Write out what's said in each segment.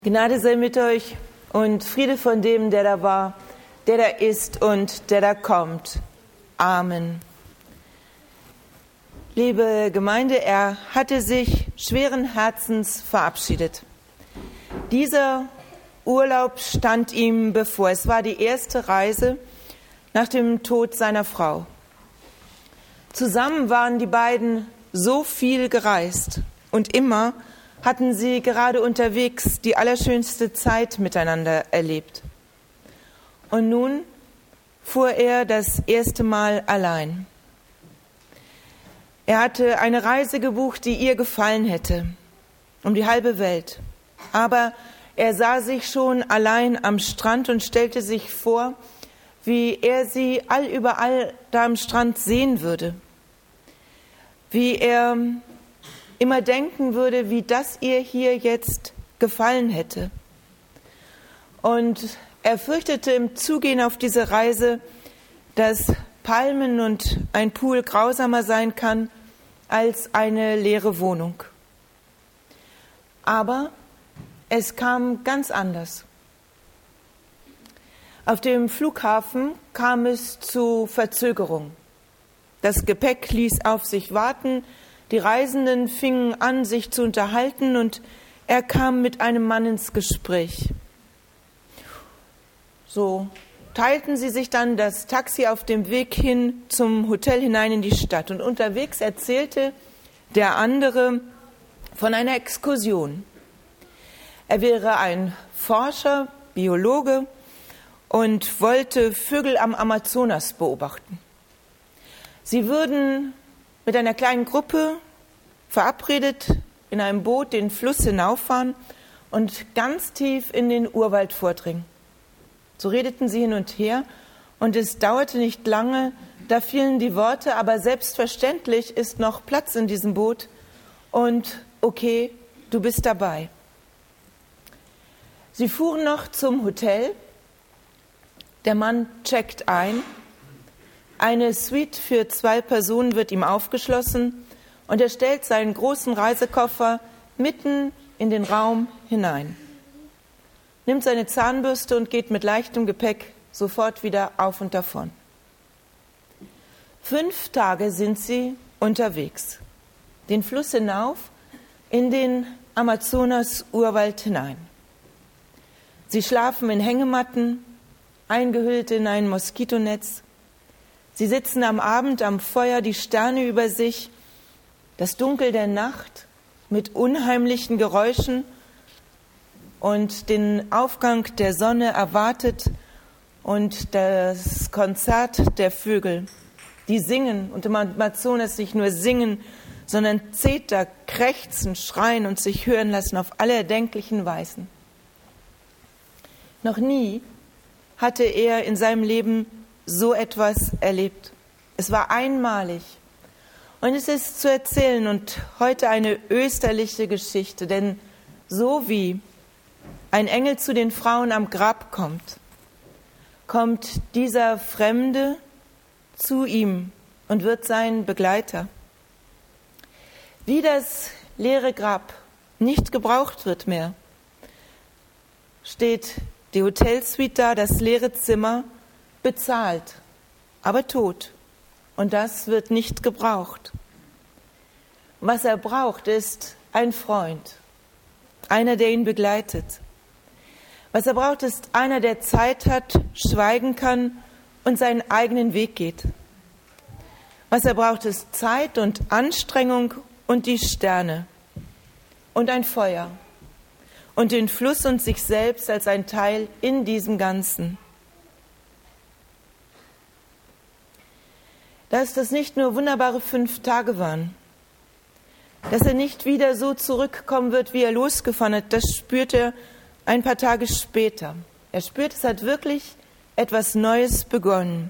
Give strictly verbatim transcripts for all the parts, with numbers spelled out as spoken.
Gnade sei mit euch und Friede von dem, der da war, der da ist und der da kommt. Amen. Liebe Gemeinde, er hatte sich schweren Herzens verabschiedet. Dieser Urlaub stand ihm bevor. Es war die erste Reise nach dem Tod seiner Frau. Zusammen waren die beiden so viel gereist und immer hatten sie gerade unterwegs die allerschönste Zeit miteinander erlebt. Und nun fuhr er das erste Mal allein. Er hatte eine Reise gebucht, die ihr gefallen hätte, um die halbe Welt. Aber er sah sich schon allein am Strand und stellte sich vor, wie er sie allüberall da am Strand sehen würde. Wie er immer denken würde, wie das ihr hier jetzt gefallen hätte. Und er fürchtete im Zugehen auf diese Reise, dass Palmen und ein Pool grausamer sein kann als eine leere Wohnung. Aber es kam ganz anders. Auf dem Flughafen kam es zu Verzögerung. Das Gepäck ließ auf sich warten. Die Reisenden fingen an, sich zu unterhalten, und er kam mit einem Mann ins Gespräch. So teilten sie sich dann das Taxi auf dem Weg hin zum Hotel hinein in die Stadt. Und unterwegs erzählte der andere von einer Exkursion. Er wäre ein Forscher, Biologe und wollte Vögel am Amazonas beobachten. Sie würden mit einer kleinen Gruppe verabredet in einem Boot den Fluss hinauffahren und ganz tief in den Urwald vordringen. So redeten sie hin und her, und es dauerte nicht lange, da fielen die Worte: aber selbstverständlich ist noch Platz in diesem Boot und okay, du bist dabei. Sie fuhren noch zum Hotel. Der Mann checkt ein. Eine Suite für zwei Personen wird ihm aufgeschlossen, und er stellt seinen großen Reisekoffer mitten in den Raum hinein, nimmt seine Zahnbürste und geht mit leichtem Gepäck sofort wieder auf und davon. Fünf Tage sind sie unterwegs, den Fluss hinauf in den Amazonas-Urwald hinein. Sie schlafen in Hängematten, eingehüllt in ein Moskitonetz. Sie sitzen am Abend am Feuer, die Sterne über sich, das Dunkel der Nacht mit unheimlichen Geräuschen und den Aufgang der Sonne erwartet und das Konzert der Vögel, die singen und im Amazonas nicht nur singen, sondern zeter, krächzen, schreien und sich hören lassen auf alle erdenklichen Weisen. Noch nie hatte er in seinem Leben so etwas erlebt. Es war einmalig. Und es ist zu erzählen und heute eine österliche Geschichte, denn so wie ein Engel zu den Frauen am Grab kommt, kommt dieser Fremde zu ihm und wird sein Begleiter. Wie das leere Grab nicht gebraucht wird mehr, steht die Hotelsuite da, das leere Zimmer, bezahlt, aber tot. Und das wird nicht gebraucht. Was er braucht, ist ein Freund, einer, der ihn begleitet. Was er braucht, ist einer, der Zeit hat, schweigen kann und seinen eigenen Weg geht. Was er braucht, ist Zeit und Anstrengung und die Sterne und ein Feuer und den Fluss und sich selbst als ein Teil in diesem Ganzen. Dass das nicht nur wunderbare fünf Tage waren, dass er nicht wieder so zurückkommen wird, wie er losgefahren hat, das spürt er ein paar Tage später. Er spürt, es hat wirklich etwas Neues begonnen.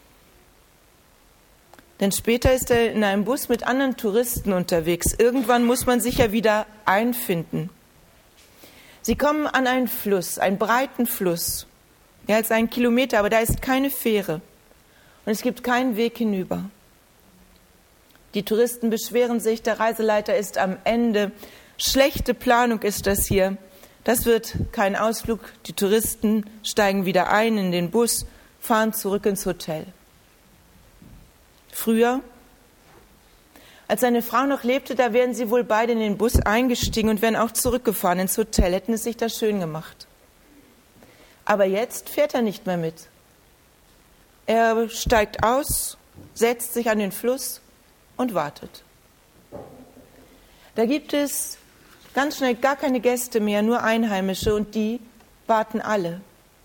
Denn später ist er in einem Bus mit anderen Touristen unterwegs. Irgendwann muss man sich ja wieder einfinden. Sie kommen an einen Fluss, einen breiten Fluss, mehr als einen Kilometer, aber da ist keine Fähre. Und es gibt keinen Weg hinüber. Die Touristen beschweren sich, der Reiseleiter ist am Ende. Schlechte Planung ist das hier. Das wird kein Ausflug. Die Touristen steigen wieder ein in den Bus, fahren zurück ins Hotel. Früher, als seine Frau noch lebte, da wären sie wohl beide in den Bus eingestiegen und wären auch zurückgefahren ins Hotel, hätten es sich da schön gemacht. Aber jetzt fährt er nicht mehr mit. Er steigt aus, setzt sich an den Fluss und wartet. Da gibt es ganz schnell gar keine Gäste mehr, nur Einheimische, und die warten alle.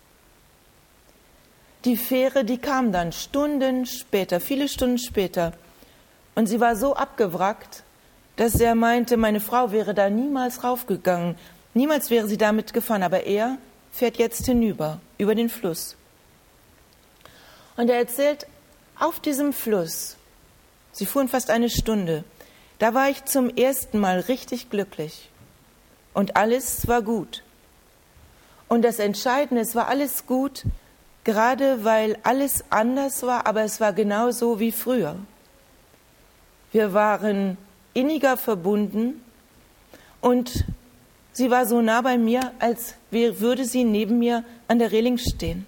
Die Fähre, die kam dann Stunden später, viele Stunden später. Und sie war so abgewrackt, dass er meinte, meine Frau wäre da niemals raufgegangen. Niemals wäre sie damit gefahren, aber er fährt jetzt hinüber, über den Fluss. Und er erzählt, auf diesem Fluss, sie fuhren fast eine Stunde, da war ich zum ersten Mal richtig glücklich. Und alles war gut. Und das Entscheidende, es war alles gut, gerade weil alles anders war, aber es war genauso wie früher. Wir waren inniger verbunden und sie war so nah bei mir, als würde sie neben mir an der Reling stehen.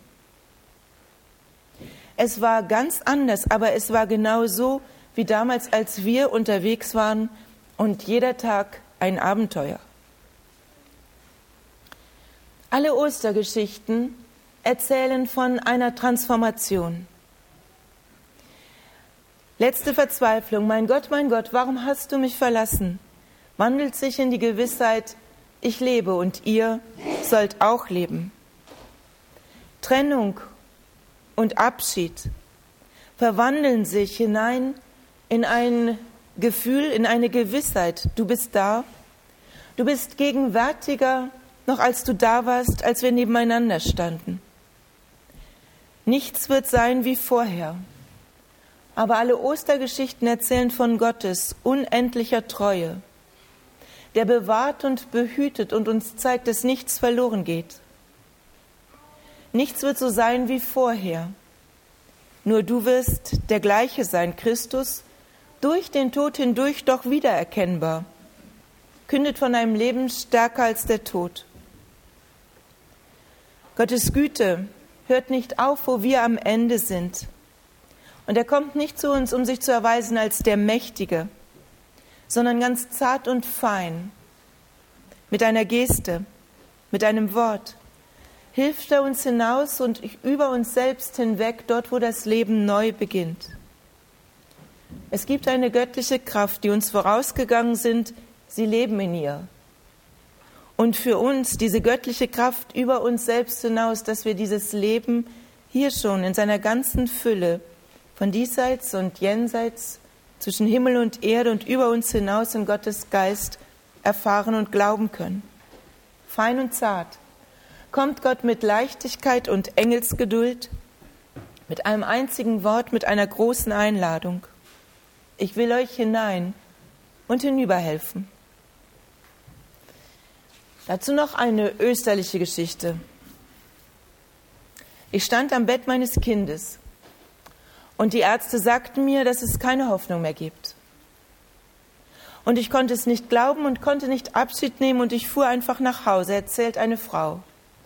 Es war ganz anders, aber es war genauso wie damals, als wir unterwegs waren und jeder Tag ein Abenteuer. Alle Ostergeschichten erzählen von einer Transformation. Letzte Verzweiflung, mein Gott, mein Gott, warum hast du mich verlassen? Wandelt sich in die Gewissheit, ich lebe und ihr sollt auch leben. Trennung und Abschied verwandeln sich hinein in ein Gefühl, in eine Gewissheit. Du bist da, du bist gegenwärtiger, noch als du da warst, als wir nebeneinander standen. Nichts wird sein wie vorher. Aber alle Ostergeschichten erzählen von Gottes unendlicher Treue, der bewahrt und behütet und uns zeigt, dass nichts verloren geht. Nichts wird so sein wie vorher. Nur du wirst der Gleiche sein, Christus, durch den Tod hindurch doch wiedererkennbar, kündet von einem Leben stärker als der Tod. Gottes Güte hört nicht auf, wo wir am Ende sind. Und er kommt nicht zu uns, um sich zu erweisen als der Mächtige, sondern ganz zart und fein, mit einer Geste, mit einem Wort, hilft er uns hinaus und über uns selbst hinweg, dort, wo das Leben neu beginnt. Es gibt eine göttliche Kraft, die uns vorausgegangen sind, sie leben in ihr. Und für uns diese göttliche Kraft über uns selbst hinaus, dass wir dieses Leben hier schon in seiner ganzen Fülle, von diesseits und jenseits, zwischen Himmel und Erde und über uns hinaus in Gottes Geist erfahren und glauben können. Fein und zart kommt Gott mit Leichtigkeit und Engelsgeduld, mit einem einzigen Wort, mit einer großen Einladung. Ich will euch hinein und hinüberhelfen. Dazu noch eine österliche Geschichte. Ich stand am Bett meines Kindes und die Ärzte sagten mir, dass es keine Hoffnung mehr gibt. Und ich konnte es nicht glauben und konnte nicht Abschied nehmen und ich fuhr einfach nach Hause, erzählt eine Frau.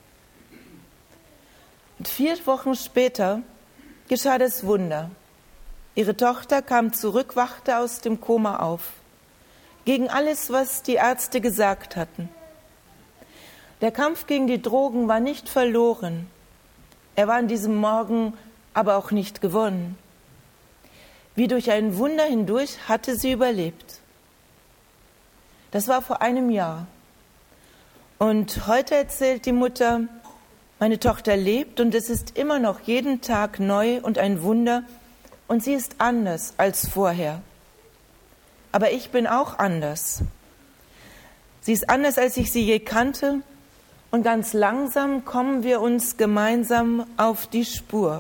Und vier Wochen später geschah das Wunder. Ihre Tochter kam zurück, wachte aus dem Koma auf. Gegen alles, was die Ärzte gesagt hatten. Der Kampf gegen die Drogen war nicht verloren. Er war an diesem Morgen aber auch nicht gewonnen. Wie durch ein Wunder hindurch hatte sie überlebt. Das war vor einem Jahr. Und heute erzählt die Mutter, meine Tochter lebt und es ist immer noch jeden Tag neu und ein Wunder und sie ist anders als vorher. Aber ich bin auch anders. Sie ist anders, als ich sie je kannte und ganz langsam kommen wir uns gemeinsam auf die Spur.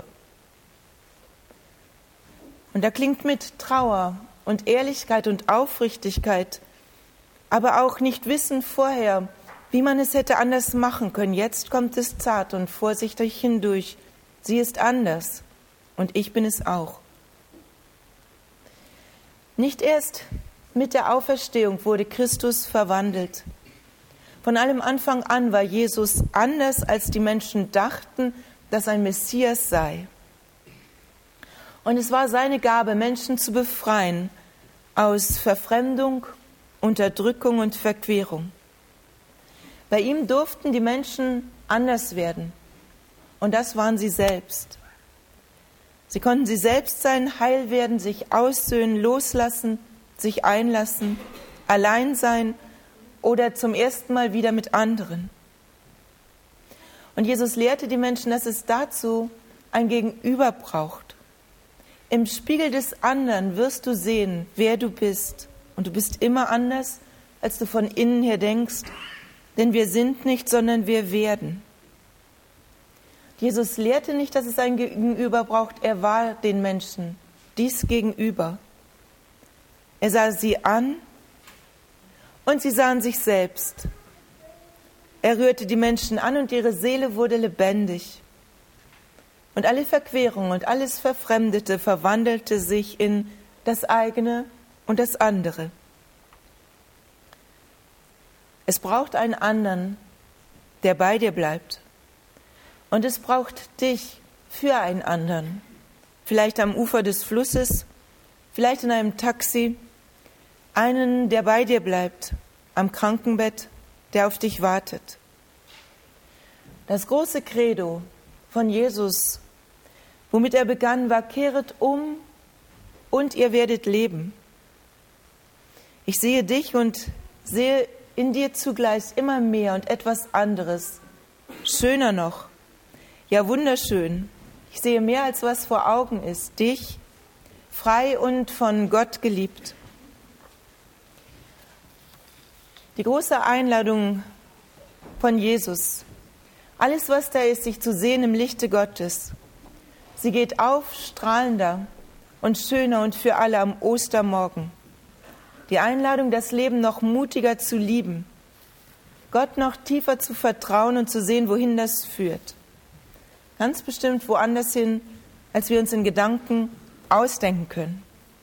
Und da klingt mit Trauer und Ehrlichkeit und Aufrichtigkeit, aber auch nicht wissen vorher, wie man es hätte anders machen können. Jetzt kommt es zart und vorsichtig hindurch. Sie ist anders und ich bin es auch. Nicht erst mit der Auferstehung wurde Christus verwandelt. Von allem Anfang an war Jesus anders, als die Menschen dachten, dass ein Messias sei. Und es war seine Gabe, Menschen zu befreien aus Verfremdung, Unterdrückung und Verquerung. Bei ihm durften die Menschen anders werden. Und das waren sie selbst. Sie konnten sie selbst sein, heil werden, sich aussöhnen, loslassen, sich einlassen, allein sein oder zum ersten Mal wieder mit anderen. Und Jesus lehrte die Menschen, dass es dazu ein Gegenüber braucht. Im Spiegel des anderen wirst du sehen, wer du bist. Und du bist immer anders, als du von innen her denkst, denn wir sind nicht, sondern wir werden. Jesus lehrte nicht, dass es ein Gegenüber braucht, er war den Menschen dies Gegenüber. Er sah sie an und sie sahen sich selbst. Er rührte die Menschen an und ihre Seele wurde lebendig. Und alle Verquerung und alles Verfremdete verwandelte sich in das eigene und das andere. Es braucht einen anderen, der bei dir bleibt. Und es braucht dich für einen anderen. Vielleicht am Ufer des Flusses, vielleicht in einem Taxi. Einen, der bei dir bleibt, am Krankenbett, der auf dich wartet. Das große Credo von Jesus, womit er begann, war: Kehret um und ihr werdet leben. Ich sehe dich und sehe in dir zugleich immer mehr und etwas anderes, schöner noch, ja wunderschön. Ich sehe mehr, als was vor Augen ist, dich, frei und von Gott geliebt. Die große Einladung von Jesus, alles, was da ist, sich zu sehen im Lichte Gottes, sie geht auf, strahlender und schöner und für alle am Ostermorgen. Die Einladung, das Leben noch mutiger zu lieben, Gott noch tiefer zu vertrauen und zu sehen, wohin das führt. Ganz bestimmt woanders hin, als wir uns in Gedanken ausdenken können.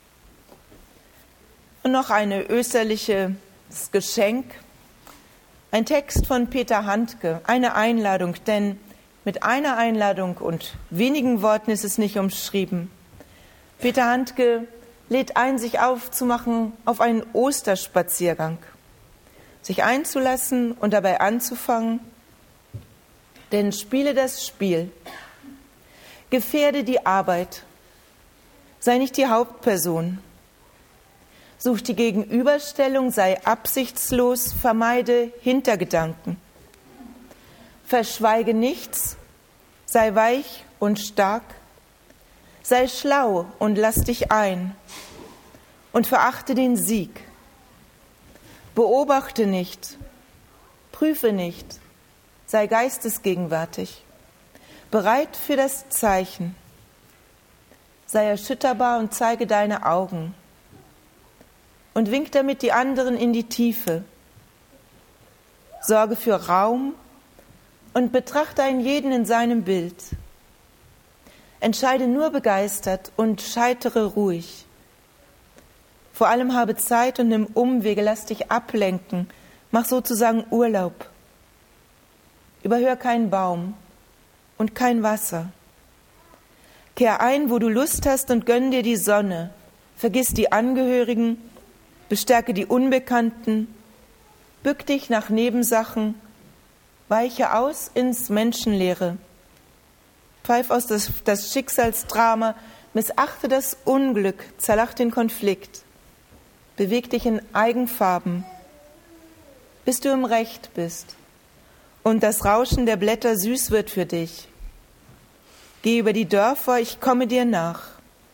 Und noch eine österliches Geschenk, ein Text von Peter Handke, eine Einladung, denn mit einer Einladung und wenigen Worten ist es nicht umschrieben. Peter Handke lädt ein, sich aufzumachen auf einen Osterspaziergang, sich einzulassen und dabei anzufangen, denn spiele das Spiel, gefährde die Arbeit, sei nicht die Hauptperson, such die Gegenüberstellung, sei absichtslos, vermeide Hintergedanken, verschweige nichts, sei weich und stark, sei schlau und lass dich ein und verachte den Sieg. Beobachte nicht, prüfe nicht, sei geistesgegenwärtig, bereit für das Zeichen. Sei erschütterbar und zeige deine Augen und wink damit die anderen in die Tiefe. Sorge für Raum und betrachte einen jeden in seinem Bild. Entscheide nur begeistert und scheitere ruhig. Vor allem habe Zeit und nimm Umwege, lass dich ablenken, mach sozusagen Urlaub. Überhör keinen Baum und kein Wasser. Kehr ein, wo du Lust hast und gönn dir die Sonne. Vergiss die Angehörigen, bestärke die Unbekannten, bück dich nach Nebensachen, weiche aus ins Menschenleere. Pfeif aus das, das Schicksalsdrama, missachte das Unglück, zerlach den Konflikt. Beweg dich in Eigenfarben, bis du im Recht bist und das Rauschen der Blätter süß wird für dich. Geh über die Dörfer, ich komme dir nach.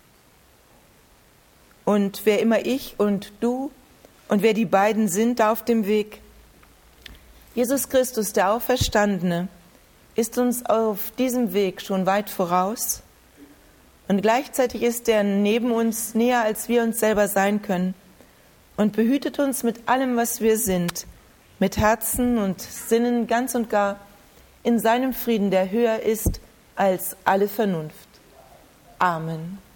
Und wer immer ich und du und wer die beiden sind da auf dem Weg, Jesus Christus, der Auferstandene, ist uns auf diesem Weg schon weit voraus und gleichzeitig ist er neben uns näher, als wir uns selber sein können und behütet uns mit allem, was wir sind, mit Herzen und Sinnen ganz und gar in seinem Frieden, der höher ist als alle Vernunft. Amen.